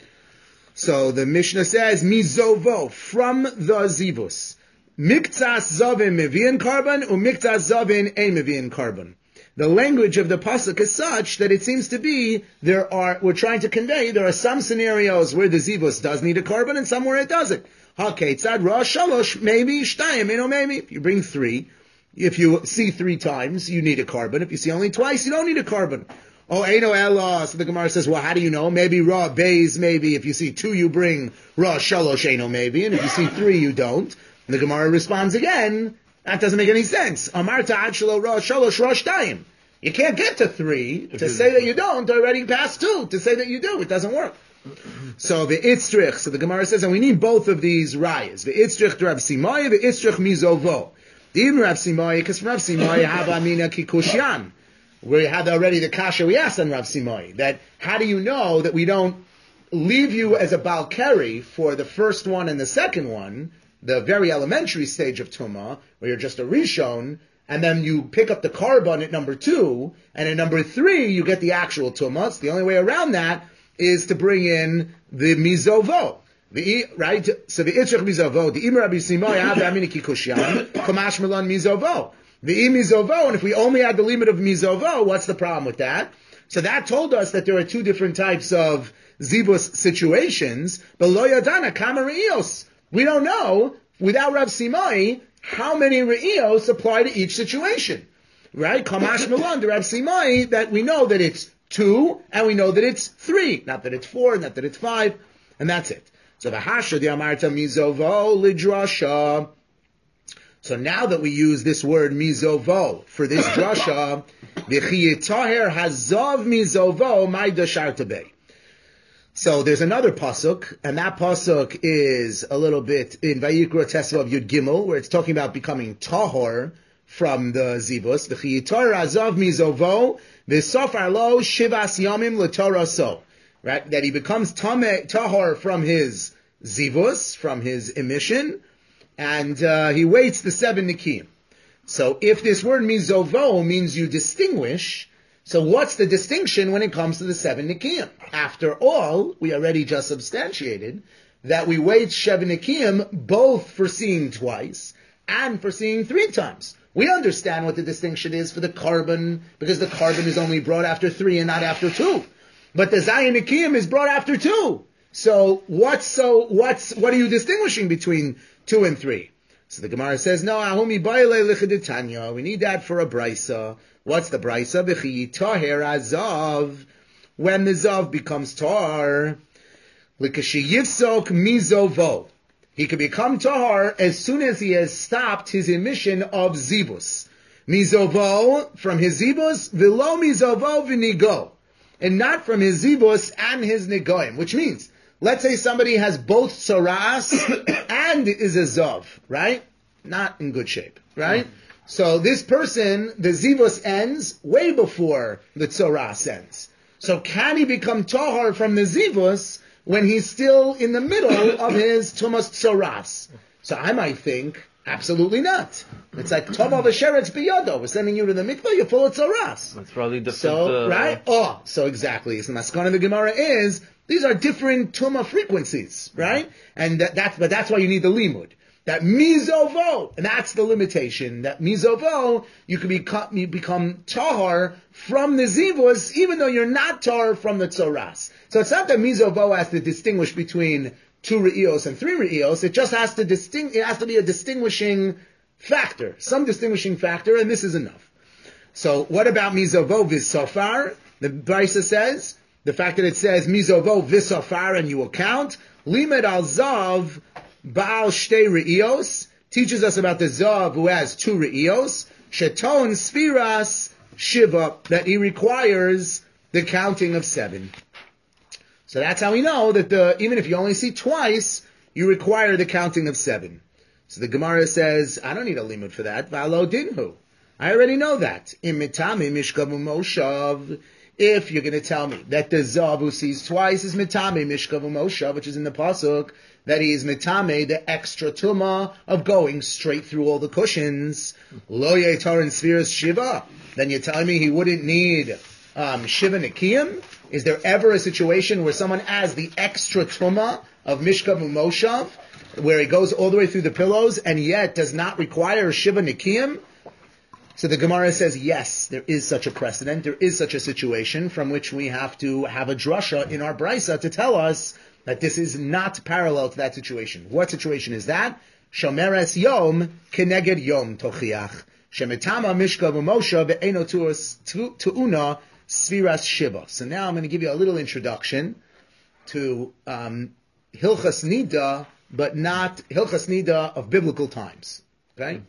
[SPEAKER 1] So the Mishnah says, mizovo, from the zivus. Miktas zavin mevian karban, u miktas zavin ein mevian karban. The language of the pasuk is such that it seems to be there are, we're trying to convey, there are some scenarios where the zivus does need a karban and some where it doesn't. Okay, tzad ra shalosh, maybe shtayim, you know, maybe. If you bring three, if you see three times, you need a karban. If you see only twice, you don't need a karban. Oh, Eino Ella. So the Gemara says, well, how do you know? Maybe Ra Beis, maybe. If you see two, you bring Ra Shalosh Eino, maybe. And if you see three, you don't. And the Gemara responds again, that doesn't make any sense. Amarta Ad Shalo Ra Shalosh Ra Shtayim. You can't get to three. To say that you don't, already past two. To say that you do, it doesn't work. So the Itzrich, so the Gemara says, and we need both of these rayas. The Itzrich Rav Simai, the Itzrich Mizovo. The Ibn Rav Simai, because from Rav Simai, Hava Amina Kikushan. We had already the kasha we asked on Rav Simai, that how do you know that we don't leave you as a Balkari for the first one and the second one, the very elementary stage of Tumah, where you're just a Rishon, and then you pick up the Karban at number two, and at number three you get the actual Tumah. So the only way around that is to bring in the Mizovo. The, right? So the Itzrich Mizovo, the Imar Rabbi Simai, Av Amini Kikushan, Kamash Milan Mizovo. The Mizovo, and if we only had the limit of Mizovo, what's the problem with that? So that told us that there are two different types of Zibus situations, but Lo Yadana, Kama Re'ios. We don't know, without Rav Simai, how many Re'ios apply to each situation. Right? Kamash Milan, the Rav Simai, that we know that it's two, and we know that it's three. Not that it's four, not that it's five, and that's it. So the Hasha, the Amarta Mizovo, Lidrasha. So now that we use this word mizovo for this drasha, v'chiyitaher hazav mizovo ma'ida shartabei. So there's another pasuk, and that pasuk is a little bit in Vayikra Tesvav Yud Gimel, where it's talking about becoming tahor from the zivus. V'chiyitaher hazav mizovo v'sofar lo shivas yamim l'toraso. Right, that he becomes tameh tahor from his zivus, from his emission. And uh, he waits the seven Nikiyim. So if this word mizovo means you distinguish, so what's the distinction when it comes to the seven Nikiyim? After all, we already just substantiated that we wait seven Nikiyim both for seeing twice and for seeing three times. We understand what the distinction is for the karban, because the karban is only brought after three and not after two. But the Zayin Nikiyim is brought after two. So what's so what's what are you distinguishing between two and three? So the Gemara says, no, ahumi baile lichaditanya. We need that for a brisa. What's the brisa? V'chi taher azav. When the zav becomes tar, likashi yifsok mizovo. He can become tahar as soon as he has stopped his emission of zivus. Mizovo from his zivus, v'lo mizovo v'nigo, and not from his zivus and his nigoim, which means, let's say somebody has both tzoras and is a zav, right? Not in good shape, right? Mm. So this person, the zivus ends way before the tzoras ends. So can he become tahar from the zivus when he's still in the middle of his tumas tzoras? So I might think, absolutely not. It's like tova v'sheretz biyado. We're sending you to the mikvah, you're full of tzoras.
[SPEAKER 5] That's probably different.
[SPEAKER 1] So,
[SPEAKER 5] uh,
[SPEAKER 1] right? Oh, so exactly. So the maskana of the Gemara is, these are different tuma frequencies, right? And that, that's, but that's why you need the limud. That mizovo, and that's the limitation. That mizovo, you can become, you become tahar from the zivus, even though you're not tahar from the tzoras. So it's not that mizovo has to distinguish between two re'ios and three re'ios. It just has to distinct. It has to be a distinguishing factor, some distinguishing factor, and this is enough. So what about mizovo v'sofar? The Brisa says the fact that it says mizovo v'sofar and you will count. Limed al zav Baal Shtei Re'ios teaches us about the Zav who has two Re'ios. Sheton Spiras Shiva, that he requires the counting of seven. So that's how we know that the even if you only see twice, you require the counting of seven. So the Gemara says, I don't need a limud for that. V'alo dinhu. I already know that. Imitami mishkavu moshav. If you're going to tell me that the zav who sees twice is mitame mishkavu moshav, which is in the pasuk, that he is mitame, the extra tuma of going straight through all the cushions. Lo yetar and spheres shiva. Then you're telling me he wouldn't need um, shiva nikiyim? Is there ever a situation where someone has the extra tuma of mishkavu moshav, where he goes all the way through the pillows and yet does not require shiva nikiyim? So the Gemara says, yes, there is such a precedent, there is such a situation from which we have to have a drasha in our brisa to tell us that this is not parallel to that situation. What situation is that? Shomeres yom keneged yom tochiach. Shemetama mishkav umosha ve'eno tu'una sviras shiva. So now I'm going to give you a little introduction to um, Hilchas Nida, but not Hilchas Nida of biblical times. Okay?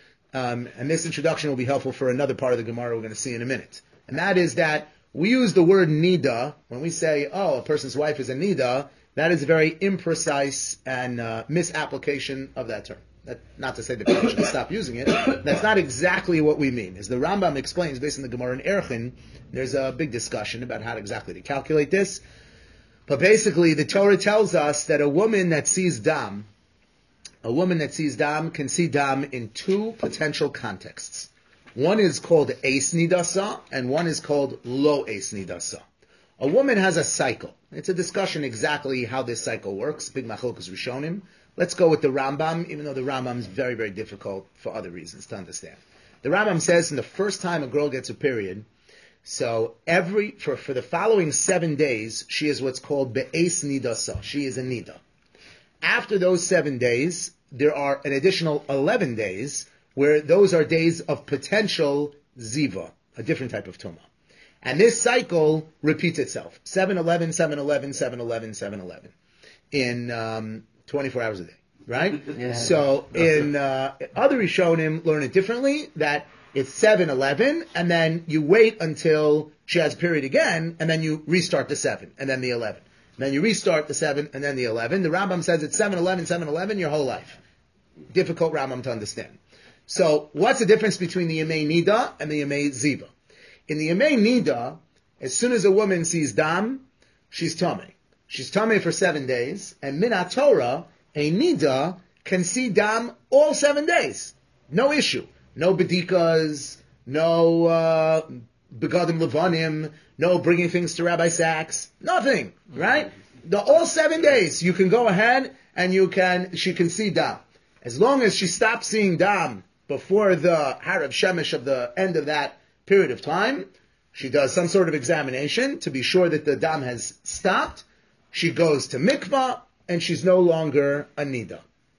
[SPEAKER 1] Um, and this introduction will be helpful for another part of the Gemara we're going to see in a minute. And that is that we use the word nida, when we say, oh, a person's wife is a nida, that is a very imprecise and uh, misapplication of that term. That, not to say that people should stop using it. That's not exactly what we mean. As the Rambam explains, based on the Gemara in Erchin, there's a big discussion about how exactly to calculate this. But basically, the Torah tells us that a woman that sees dam, A woman that sees dam can see dam in two potential contexts. One is called eis nidasa, and one is called lo eis nidasa. A woman has a cycle. It's a discussion exactly how this cycle works. Big machlokes rishonim. Let's go with the Rambam, even though the Rambam is very, very difficult for other reasons to understand. The Rambam says in the first time a girl gets a period, so every for, for the following seven days, she is what's called be'eis nidasa. She is a nida. After those seven days, there are an additional eleven days where those are days of potential ziva, a different type of tumah. And this cycle repeats itself. seven eleven, seven eleven, seven eleven, seven eleven. In um, twenty-four hours a day, right? Yeah. So in uh, other Rishonim learn it differently, that it's seven eleven, and then you wait until she has a period again, and then you restart the seven, and then the eleven. Then you restart the seven and then the eleven. The Rambam says it's seven eleven, seven eleven your whole life. Difficult Rambam to understand. So what's the difference between the Yemei Nida and the Yemei Ziva? In the Yemei Nida, as soon as a woman sees Dam, she's Tameh. She's Tameh for seven days, and Minat Torah, a Nida, can see Dam all seven days. No issue. No Bedikas, no uh, Begadim Levanim, no bringing things to Rabbi Sachs, nothing, right? The all seven days, you can go ahead and you can, she can see Dam. As long as she stops seeing Dam before the Harav Shemesh of the end of that period of time, she does some sort of examination to be sure that the Dam has stopped. She goes to Mikvah, and she's no longer a Nida.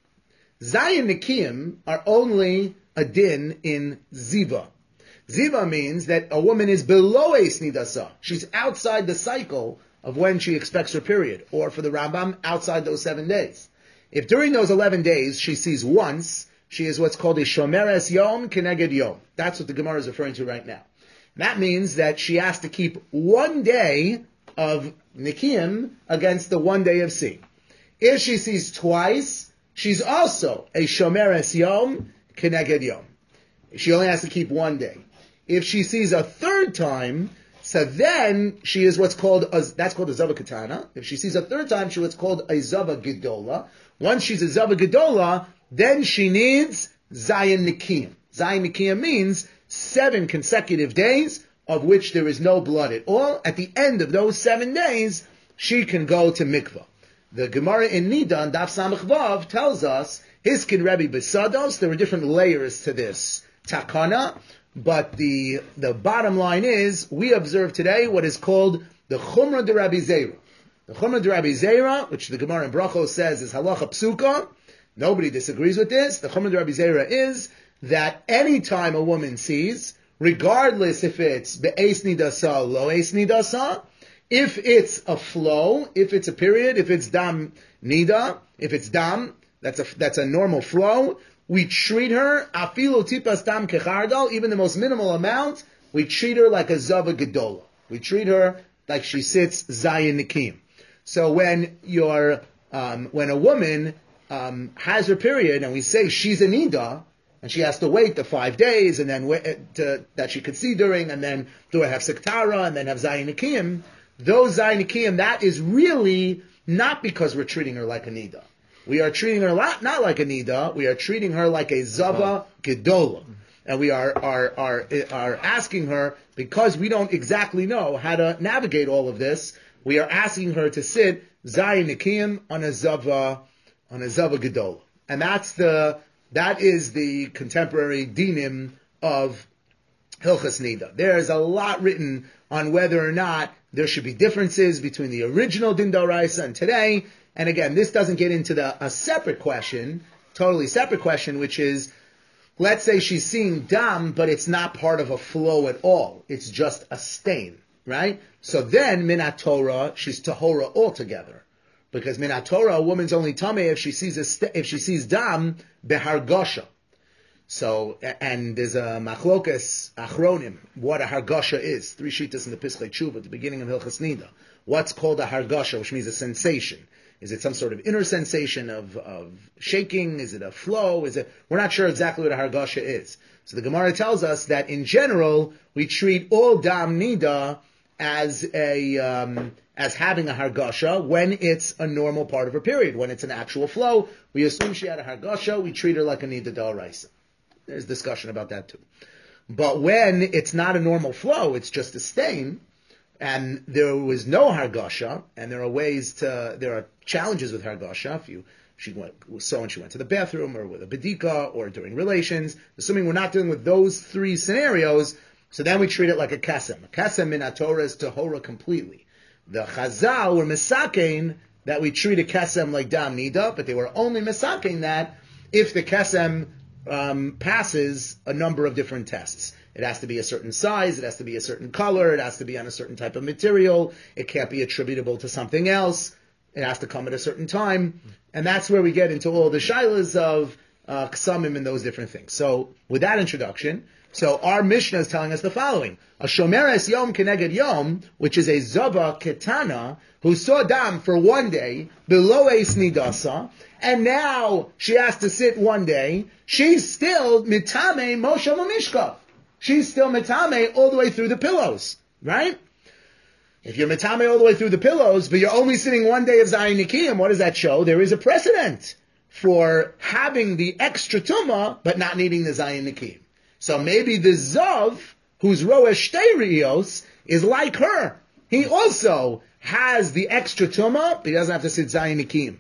[SPEAKER 1] Zayin Nikiyim are only a din in Ziva. Ziva means that a woman is below Eis Nidasa. She's outside the cycle of when she expects her period. Or for the Rambam, outside those seven days. If during those eleven days she sees once, she is what's called a Shomeres Yom Keneged Yom. That's what the Gemara is referring to right now. That means that she has to keep one day of Nikiyim against the one day of seeing. If she sees twice, she's also a Shomeres Yom Keneged Yom. She only has to keep one day. If she sees a third time, so then she is what's called, a, that's called a Zava Katana. If she sees a third time, she what's called a Zava Gedola. Once she's a Zava Gedola, then she needs Zayin Nikiyim. Zayin Nikiyim means seven consecutive days of which there is no blood at all. At the end of those seven days, she can go to Mikvah. The Gemara in Nida, Daf Samach Vav, tells us, Hiskin Rebbe Besados, there are different layers to this takana, but the the bottom line is, we observe today what is called the Chumrah de Rabbi Zera. The Chumrah de Rabbi Zera, which the Gemara in Brachos says is halacha psuka, nobody disagrees with this. The Chumrah de Rabbi Zera is that any time a woman sees, regardless if it's be'eis nidasa, lo eis nidasa, if it's a flow, if it's a period, if it's dam nida, if it's dam, that's a that's a normal flow, we treat her, afilu tipas dam kechardal, even the most minimal amount, we treat her like a zava gedola. We treat her like she sits Zayin Nikim. So when you're, um, when a woman um, has her period and we say she's a nida, and she has to wait the five days and then wait to, that she could see during, and then do a Hefsek Tara and then have Zayin Nikim, those Zayin Nikim, that is really not because we're treating her like a nida. We are treating her not, not like a nida, we are treating her like a Zava Gedola. And we are, are, are, are asking her, because we don't exactly know how to navigate all of this, we are asking her to sit Zayin Nikim on a Zava, on a Zava Gedola. And that's the, that is the contemporary dinim of Hilchas Nida. There is a lot written on whether or not there should be differences between the original Din Doraisa and today. And again, this doesn't get into the, a separate question, totally separate question, which is, let's say she's seeing dam, but it's not part of a flow at all. It's just a stain, right? So then, minat Torah, she's tahora altogether. Because minat Torah, a woman's only tameh if she sees a st- if she sees dam behargosha. So, and there's a machlokas achronim, what a hargosha is. Three shitas in the Pischei Tshuva at the beginning of Hilchas Nida. What's called a hargosha, which means a sensation. Is it some sort of inner sensation of, of shaking? Is it a flow? Is it? We're not sure exactly what a hargasha is. So the Gemara tells us that in general, we treat all dam nida as a, um, as having a hargasha when it's a normal part of her period. When it's an actual flow, we assume she had a hargasha, we treat her like a nida d'oraisa. There's discussion about that too. But when it's not a normal flow, it's just a stain, and there was no hargasha, and there are ways to, there are challenges with hargasha. If you, she went, so and she went to the bathroom, or with a bedika, or during relations, assuming we're not dealing with those three scenarios, so then we treat it like a kesem. A kesem in Torah is tahora completely. The chazal were misakein that we treat a kesem like dam nida, but they were only misakein that if the kesem um, passes a number of different tests. It has to be a certain size, it has to be a certain color, it has to be on a certain type of material, it can't be attributable to something else, it has to come at a certain time, and that's where we get into all the shilas of uh, ksamim and those different things. So, with that introduction, so our Mishnah is telling us the following. A shomeres yom keneged yom, which is a zava ketana, who saw dam for one day, below eis nidasa, and now she has to sit one day, she's still mitame moshe mamishka. She's still metame all the way through the pillows, right? If you're metame all the way through the pillows, but you're only sitting one day of Zayin Nikiyim, what does that show? There is a precedent for having the extra tumah, but not needing the Zayin Nikiyim. So maybe the Zav, who's Roesh Shtei Rios, is like her. He also has the extra tumah, but he doesn't have to sit Zayin Nikiyim.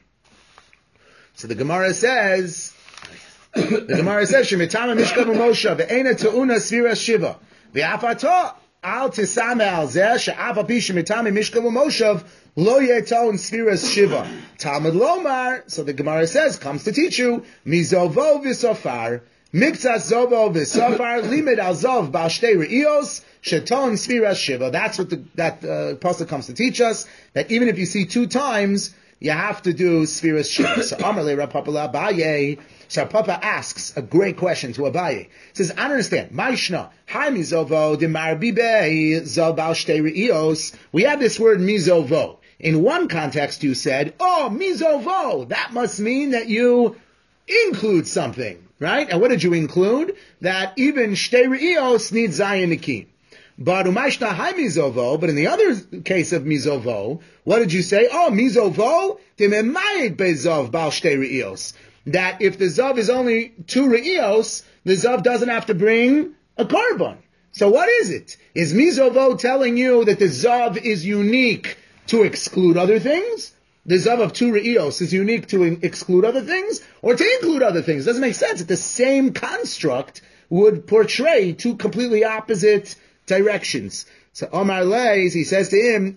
[SPEAKER 1] So the Gemara says, the Gemara says, "Shemitama mishkav Moshe ve'ena te'una sviras shiva ve'afato al tisame al zeh she'af api shemitama mishkav Moshe lo yeton sviras shiva." Talmud lomar. So the Gemara says, comes to teach you mizovo v'sofar miktzas zovo v'sofar limit al zov bal shtei re'ios sheton sviras shiva. That's what the, that uh, pasuk comes to teach us. That even if you see two times, you have to do sviras shiva. So Amarle Rav Papa Abaye. So Papa asks a great question to Abaye. He says, I don't understand. Maishna, hi mizovo de marbibe zobal shtei re'ios. We have this word mizovo. In one context, you said, oh, mizovo. That must mean that you include something, right? And what did you include? That even shtei re'ios needs zayin nikim. But umashna hi mizovo. But in the other case of mizovo, what did you say? Oh, mizovo de memayit bezov bal shtei re'ios. That if the Zav is only two Re'ios, the Zav doesn't have to bring a carbon. So what is it? Is Mizovo telling you that the Zav is unique to exclude other things? The Zav of two Re'ios is unique to in- exclude other things? Or to include other things? It doesn't make sense that the same construct would portray two completely opposite directions. So Omar Leis, he says to him,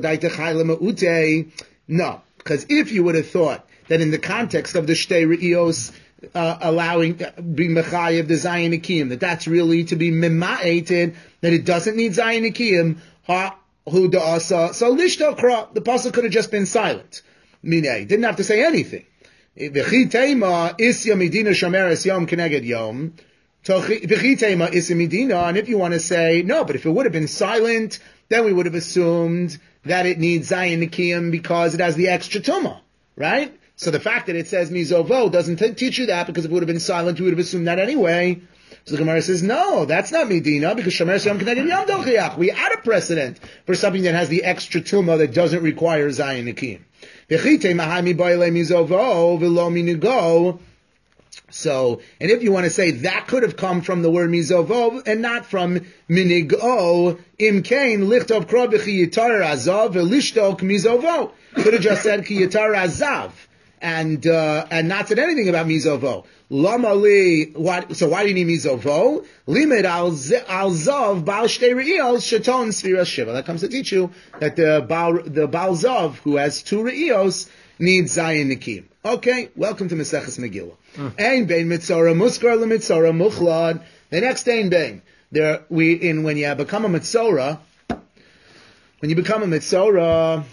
[SPEAKER 1] no, because if you would have thought that in the context of the Shtei Re'ios uh, allowing, uh, being Mechayev the Zayin Nikiyim, that that's really to be Mema'ated, that it doesn't need Zayin Nikiyim, ha, hu da'asa, so Lishto Kra, the pasuk could have just been silent. Minei, didn't have to say anything. V'chi teima isya midina shomeres yom keneged yom, v'chi teima isya midina, and if you want to say, no, but if it would have been silent, then we would have assumed that it needs Zayin Nikiyim because it has the extra Tumah, right? So the fact that it says Mizovo doesn't t- teach you that, because if it would have been silent, we would have assumed that anyway. So the Gemara says, no, that's not Medina, because Shomer Yom Keneged Yom Dochiach. We add a precedent for something that has the extra Tumah that doesn't require Zayin Nikiyim. V'chite mahami boile mizovo v'lo minugo. So, and if you want to say that could have come from the word mizovo and not from minigo, imkain lichtov kro b'chi yitar azav v'lishtok mizovo. Could have just said ki yitar azav and uh, and not said anything about mizovo. Lama li, what? So why do you need mizovo? Limit al zav bal shtei re'iyos shaton sfira shiva. That comes to teach you that the bal the bal zav who has two re'iyos needs zayin nikim. Okay, welcome to Maseches Megillah. Ein bein mitzora muskar lemitzora muchlad. The next ein bein. There we in when you become a mitzora, when you become a mitzora.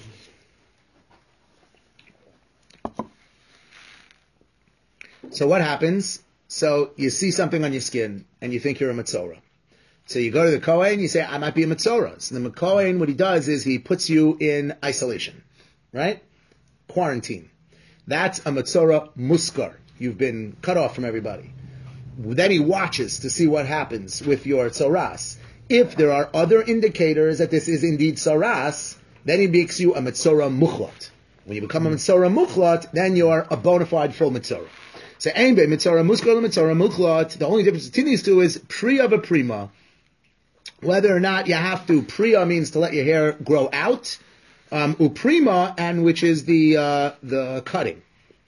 [SPEAKER 1] So what happens? So you see something on your skin and you think you're a Metzora. So you go to the Kohen, you say, I might be a Metzora. So the Kohen, what he does is he puts you in isolation, right? Quarantine. That's a Metzora Muskar. You've been cut off from everybody. Then he watches to see what happens with your Tzoras. If there are other indicators that this is indeed Tzoras, then he makes you a Metzora Muchlat. When you become a Metzora Muchlat, then you are a bona fide full Metzora. So, ein be mitzora muskal and mitzora muchlat. The only difference between these two is priya v'prima. Whether or not you have to, priya means to let your hair grow out, um, uprima, and which is the uh, the cutting,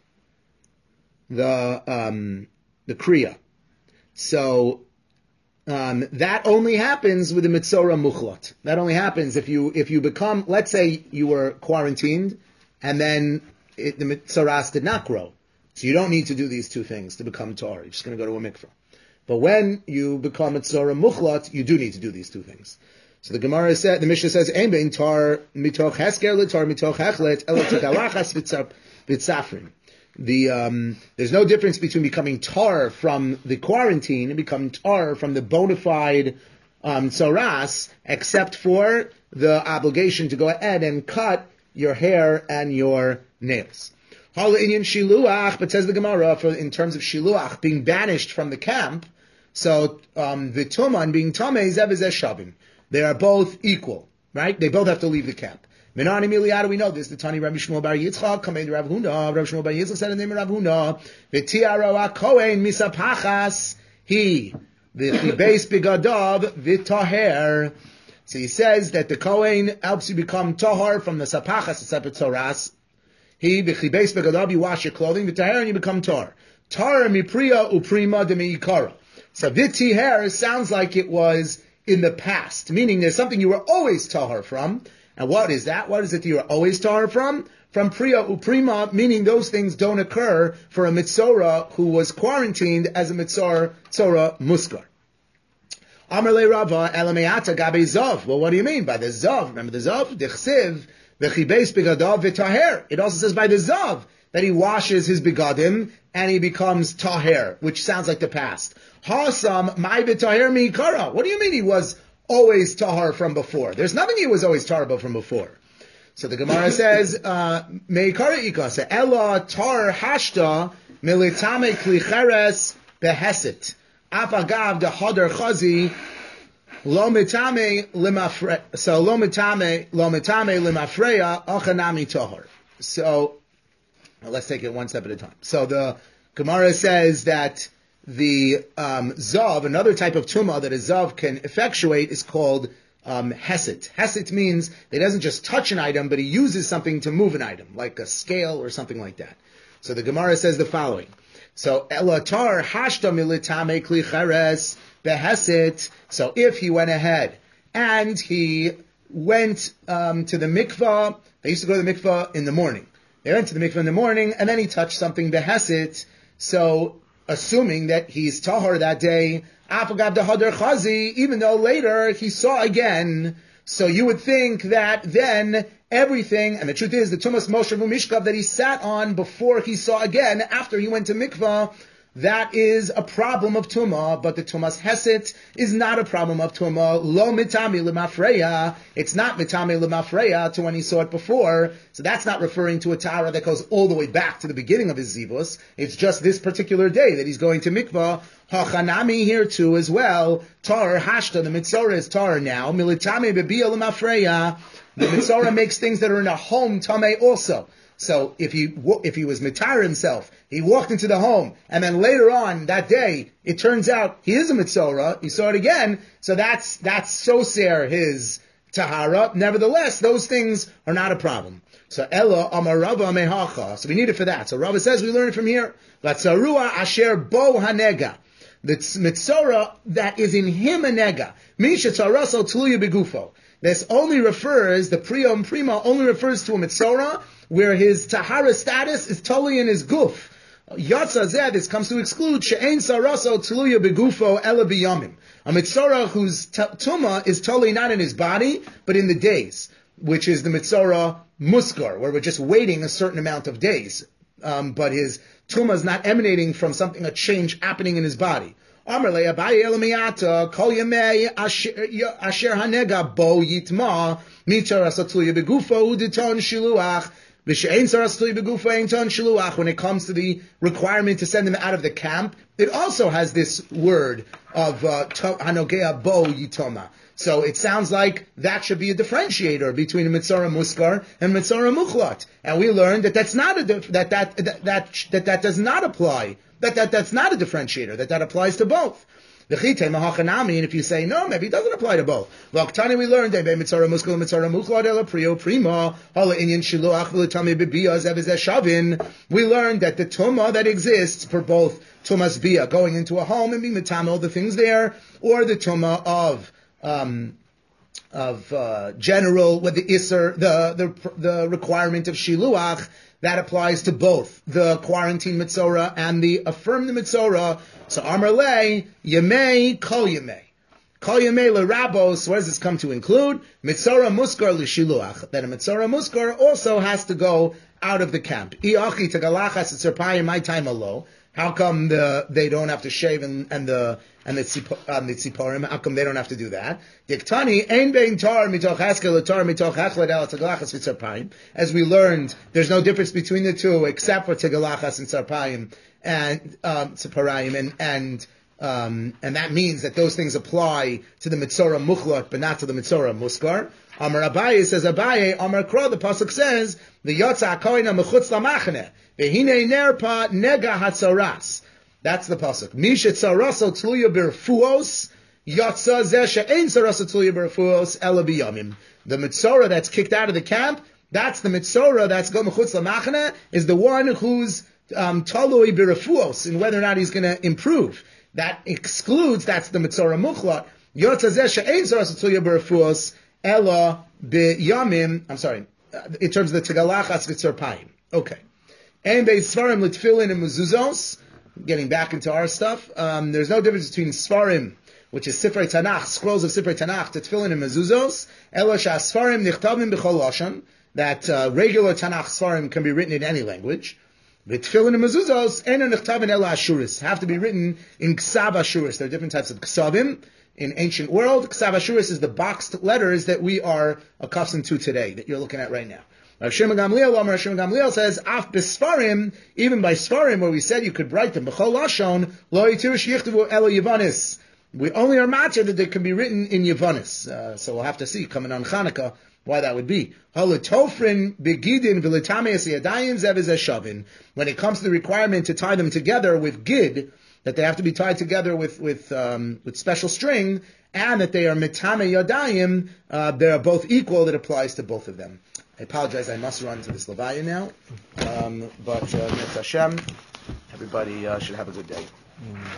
[SPEAKER 1] the um, the kriya. So um, that only happens with the mitzora muchlat. That only happens if you if you become. Let's say you were quarantined, and then it, the mitzoras did not grow. So you don't need to do these two things to become tar. You're just going to go to a mikveh. But when you become a tzora muchlat, you do need to do these two things. So the Gemara said, the Mishnah says, "Ein bein tar mitoch hesker letar mitoch hechlet elo tzarachas v'tzafrim." The um, there's no difference between becoming tar from the quarantine and becoming tar from the bona fide um, tzoras, except for the obligation to go ahead and cut your hair and your nails. Hala inyan shiluach, but says the Gemara, for in terms of shiluach being banished from the camp, so um, the tuman being tamei zev zeh shavim. They are both equal, right? They both have to leave the camp. Menani miliada, we know this. The Tani Rabbi Shmuel Bar Yitzchak, Kamed Rav Huna, Rabbi Shmuel Bar Yitzchak said in the name of Rav Huna, V'tiaro Kohen misapachas, he, the beis bigadav v'taher. So he says that the Kohen helps you become tahar from the sapachas, the separate tzoras. He, b'chibeis begadab, you wash your clothing, v'taher, and you become tar. Tar mipriya uprima de meikara. So v'tiher sounds like it was in the past, meaning there's something you were always tahar from. And what is that? What is it you were always tahar from? From priya uprima, meaning those things don't occur for a mitzora who was quarantined as a mitzora, tzora muskar. Amar le Rava, elameata gabe zav. Well, what do you mean by the zav? Remember the zav? Dechsiv. It also says by the zav that he washes his begadim and he becomes taher, which sounds like the past. Hasam my b'taher mi'ikara. What do you mean he was always tahar from before? There's nothing he was always tahar from before. So the Gemara says me'ikara ikasa ella tar hashta militame klicheres behesit afagav de hadar chazi. Lo mitame limafre, so lo mitame, lo mitame limafreya, achanami tohar. So, well, let's take it one step at a time. So the Gemara says that the um, zav, another type of tumah that a zav can effectuate, is called um, hesit. Hesit means that he doesn't just touch an item, but he uses something to move an item, like a scale or something like that. So the Gemara says the following. So, elatar hashta militame kli cheres behesit. So if he went ahead and he went um, to the mikvah, they used to go to the mikvah in the morning. They went to the mikvah in the morning and then he touched something behesit. So assuming that he's tahar that day, afagav dehadar chazi, even though later he saw again. So you would think that then everything, and the truth is the tumas Moshe Mishkav that he sat on before he saw again, after he went to mikvah, that is a problem of Tumah, but the Tumas Heset is not a problem of Tumah. Lo mitami lemafreya. It's not mitami lemafreya to when he saw it before. So that's not referring to a Tara that goes all the way back to the beginning of his Zivus. It's just this particular day that he's going to Mikvah. Hachanami here too as well. Tar hashta, the Mitzorah is tar now. Militami bebiya lemafreya. The Mitzorah makes things that are in a home Tameh also. So if he if he was mitar himself, he walked into the home, and then later on that day, it turns out he is a Mitzorah. He saw it again, so that's that's soser his tahara. Nevertheless, those things are not a problem. So Ella Amarava Mehacha. So we need it for that. So Rava says we learn it from here. Latzarua Asher Bo Hanega. The Mitzorah that is in him a nega. Misha Tzaraso Tluya Begufo. This only refers, the Priyom Prima only refers to a Mitzorah where his Tahara status is totally in his guf. Yatza Zeh, this comes to exclude She'ein Saraso Tluya Begufo Ela Biyamim. A Mitzorah whose t- Tumah is totally not in his body, but in the days, which is the Mitzorah Muskar, where we're just waiting a certain amount of days. Um, but his Tumah is not emanating from something, a change happening in his body. Amarle Abaye Elamiyata Kol Yemei Asher Hanega Bo Yitma Mitzorah Satluya Begufo Uditon Shiluach. When it comes to the requirement to send him out of the camp, it also has this word of Hanogea Bo Yitoma. So it sounds like that should be a differentiator between a Mitzorah Muskar and Mitzorah Mukhlat. And we learned that that's not a dif- that, that, that, that, that that does not apply. That, that that's not a differentiator. That that applies to both. And if you say no, maybe it doesn't apply to both. We learned that Mitzorah Muskal Mitzorah Mukhlat Ela Priyo Prima Hala Inyan Shiluach V'Latami B'Biyah Zevizeh Shavin. We learned that the Tumah that exists for both Tumas Biyah, going into a home and being Mitamel, the things there, or the Tumah of um, of uh, general with the Isser, the the the requirement of Shiluach. That applies to both the quarantine Mitzorah and the affirmed Mitzorah. So Amar Le, Yemei, Kol Yemei. Kol Yemei LeRabos, what does this come to include? Mitzorah Muskar L'Shiluach. That a Mitzorah Muskar also has to go out of the camp. Iachi Tagalachas Tzerpayim, my time alo. How come the they don't have to shave and, and the and the um, the tziporim? How come they don't have to do that? Diktani ein bein tar mitoch haskel tar mitoch hachled el tagalachas v'tzarpayim. As we learned, there's no difference between the two except for tagalachas and tzarpayim and um, tziparayim and and um, and that means that those things apply to the mitzorah muchlat but not to the mitzorah muskar. Amar Abaye says Abaye Amar Kra. The pasuk says the yotza koina mechutz lamachne. Vehine nerpa nega hatzaras. That's the pasuk. Misha tzaraso tluya berfuos yotza zeh she'ein tzaraso tluya berfuos ela biyamim. The mitzorah that's kicked out of the camp, that's the mitzorah that's go mechutz lamachne, is the one who's um, talui berfuos, and whether or not he's going to improve. That excludes. That's the mitzorah muchlat. Yotza zeh she'ein tzaraso tluya berfuos ela biyamim. I'm sorry. In terms of the tegalachas v'tzarpayim. Okay. And they svarim l'tfilin and mezuzos. Getting back into our stuff, um, there's no difference between svarim, which is Sifrei Tanakh, scrolls of Sifrei Tanakh, to tfilin and mezuzos. Ela shasfarim nichtavim b'chol lashon. That uh, regular Tanakh svarim can be written in any language. But tfilin and mezuzos ena nichtavim ela ashuris, have to be written in ksav ashuris. There are different types of ksavim in ancient world. Ksav ashuris is the boxed letters that we are accustomed to today, that you're looking at right now. Rav Shimon Gamliel, Rav Shimon Gamliel says, "Af b'sfarim, even by svarim, where we said you could write them, b'chol lashon lo yitirish yichtavu ela Yavanis. We only are matter that they can be written in Yavanis. Uh, so we'll have to see coming on Chanukah why that would be. Halatofrin begidin v'litameis yadayim zev shavin. When it comes to the requirement to tie them together with gid, that they have to be tied together with with um, with special string, and that they are mitame yadayim, uh, they are both equal. That applies to both of them." I apologize, I must run to this Levaya now, um, but uh, Hashem, everybody uh, should have a good day.